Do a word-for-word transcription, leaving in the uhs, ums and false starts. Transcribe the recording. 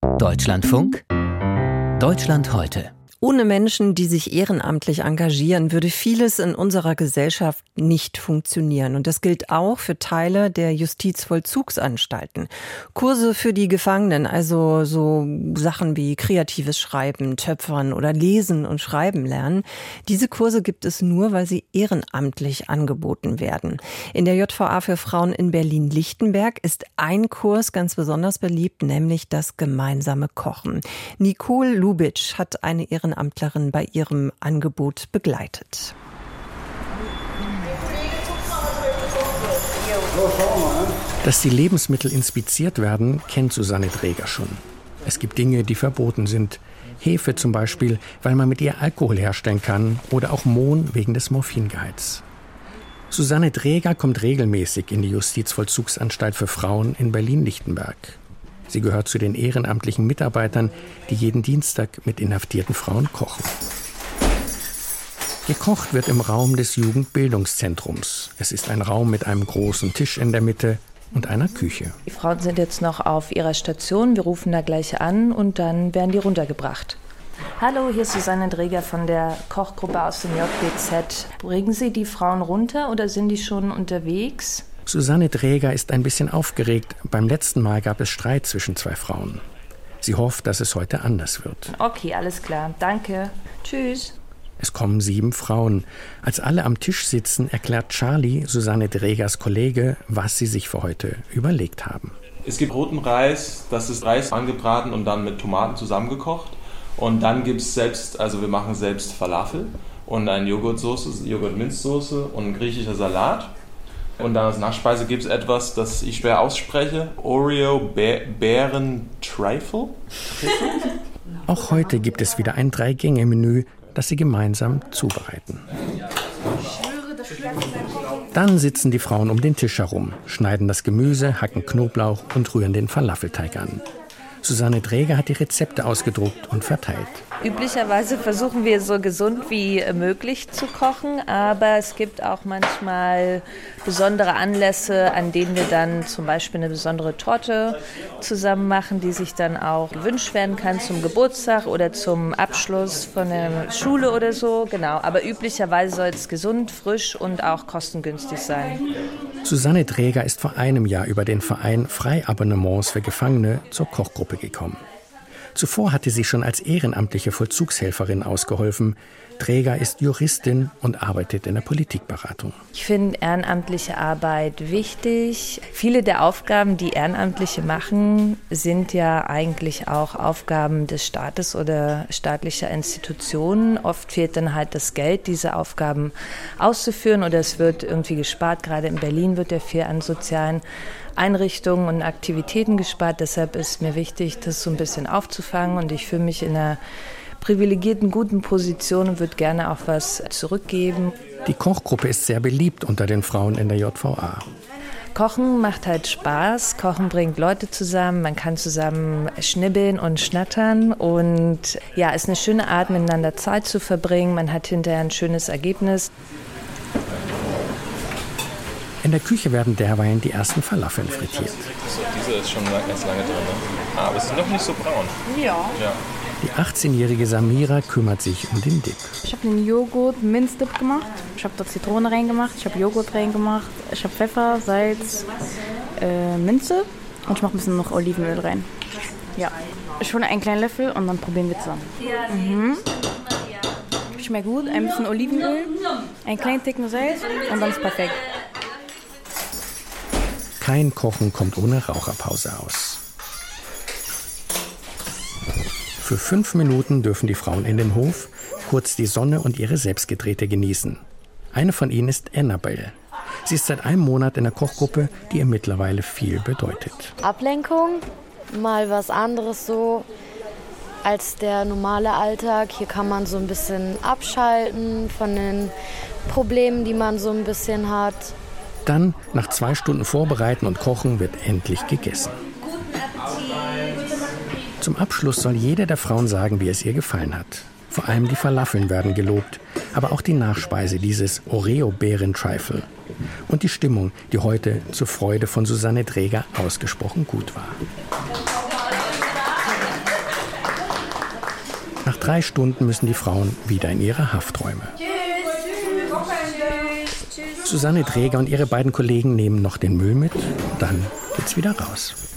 Deutschlandfunk, Deutschland heute. Ohne Menschen, die sich ehrenamtlich engagieren, würde vieles in unserer Gesellschaft nicht funktionieren. Und das gilt auch für Teile der Justizvollzugsanstalten. Kurse für die Gefangenen, also so Sachen wie kreatives Schreiben, Töpfern oder Lesen und Schreiben lernen. Diese Kurse gibt es nur, weil sie ehrenamtlich angeboten werden. In der J V A für Frauen in Berlin-Lichtenberg ist ein Kurs ganz besonders beliebt, nämlich das gemeinsame Kochen. Nicole Lubitsch hat eine Ehrenamtliche Ehrenamtlerin bei ihrem Angebot begleitet. Dass die Lebensmittel inspiziert werden, kennt Susanne Dreger schon. Es gibt Dinge, die verboten sind. Hefe zum Beispiel, weil man mit ihr Alkohol herstellen kann, oder auch Mohn wegen des Morphingehalts. Susanne Dreger kommt regelmäßig in die Justizvollzugsanstalt für Frauen in Berlin-Lichtenberg. Sie gehört zu den ehrenamtlichen Mitarbeitern, die jeden Dienstag mit inhaftierten Frauen kochen. Gekocht wird im Raum des Jugendbildungszentrums. Es ist ein Raum mit einem großen Tisch in der Mitte und einer Küche. Die Frauen sind jetzt noch auf ihrer Station. Wir rufen da gleich an und dann werden die runtergebracht. Hallo, hier ist Susanne Dreger von der Kochgruppe aus dem J B Z. Bringen Sie die Frauen runter oder sind die schon unterwegs? Susanne Dreger ist ein bisschen aufgeregt. Beim letzten Mal gab es Streit zwischen zwei Frauen. Sie hofft, dass es heute anders wird. Okay, alles klar. Danke. Tschüss. Es kommen sieben Frauen. Als alle am Tisch sitzen, erklärt Charlie, Susanne Dregers Kollege, was sie sich für heute überlegt haben. Es gibt roten Reis, das ist Reis angebraten und dann mit Tomaten zusammengekocht. Und dann gibt es selbst, also wir machen selbst Falafel und eine Joghurtsoße, Joghurt-Minzsoße und ein griechischer Salat. Und dann als Nachspeise gibt es etwas, das ich schwer ausspreche, Oreo-Beeren-Trifle. Auch heute gibt es wieder ein Drei-Gänge-Menü, das sie gemeinsam zubereiten. Dann sitzen die Frauen um den Tisch herum, schneiden das Gemüse, hacken Knoblauch und rühren den Falafelteig an. Susanne Dreger hat die Rezepte ausgedruckt und verteilt. Üblicherweise versuchen wir so gesund wie möglich zu kochen, aber es gibt auch manchmal besondere Anlässe, an denen wir dann zum Beispiel eine besondere Torte zusammen machen, die sich dann auch gewünscht werden kann zum Geburtstag oder zum Abschluss von der Schule oder so. Genau, aber üblicherweise soll es gesund, frisch und auch kostengünstig sein. Susanne Dreger ist vor einem Jahr über den Verein Freiabonnements für Gefangene zur Kochgruppe gekommen. Zuvor hatte sie schon als ehrenamtliche Vollzugshelferin ausgeholfen. Dreger ist Juristin und arbeitet in der Politikberatung. Ich finde ehrenamtliche Arbeit wichtig. Viele der Aufgaben, die Ehrenamtliche machen, sind ja eigentlich auch Aufgaben des Staates oder staatlicher Institutionen. Oft fehlt dann halt das Geld, diese Aufgaben auszuführen, oder es wird irgendwie gespart. Gerade in Berlin wird ja viel an sozialen Einrichtungen und Aktivitäten gespart. Deshalb ist mir wichtig, das so ein bisschen aufzufangen, und ich fühle mich in einer privilegierten, guten Position und würde gerne auch was zurückgeben. Die Kochgruppe ist sehr beliebt unter den Frauen in der J V A. Kochen macht halt Spaß. Kochen bringt Leute zusammen. Man kann zusammen schnibbeln und schnattern. Und ja, ist eine schöne Art, miteinander Zeit zu verbringen. Man hat hinterher ein schönes Ergebnis. In der Küche werden derweil die ersten Falafeln frittiert. Diese ist schon ganz lange drin, ne? Ah, aber es ist noch nicht so braun. Ja. ja. Die achtzehnjährige Samira kümmert sich um den Dip. Ich habe einen Joghurt-Minz-Dip gemacht. Ich habe da Zitrone reingemacht, ich habe Joghurt reingemacht, ich habe Pfeffer, Salz, äh, Minze und ich mache ein bisschen noch Olivenöl rein. Ja. Ich hole einen kleinen Löffel und dann probieren wir zusammen. Mhm. Schmeckt gut, ein bisschen Olivenöl, einen kleinen Ticken Salz und dann ist perfekt. Kein Kochen kommt ohne Raucherpause aus. Für fünf Minuten dürfen die Frauen in den Hof kurz die Sonne und ihre Selbstgedrehte genießen. Eine von ihnen ist Annabelle. Sie ist seit einem Monat in der Kochgruppe, die ihr mittlerweile viel bedeutet. Ablenkung, mal was anderes so als der normale Alltag. Hier kann man so ein bisschen abschalten von den Problemen, die man so ein bisschen hat. Dann, nach zwei Stunden Vorbereiten und Kochen, wird endlich gegessen. Zum Abschluss soll jede der Frauen sagen, wie es ihr gefallen hat. Vor allem die Falafeln werden gelobt, aber auch die Nachspeise, dieses Oreo-Beeren-Trifle. Und die Stimmung, die heute zur Freude von Susanne Dreger ausgesprochen gut war. Nach drei Stunden müssen die Frauen wieder in ihre Hafträume. Susanne Dreger und ihre beiden Kollegen nehmen noch den Müll mit, dann geht's wieder raus.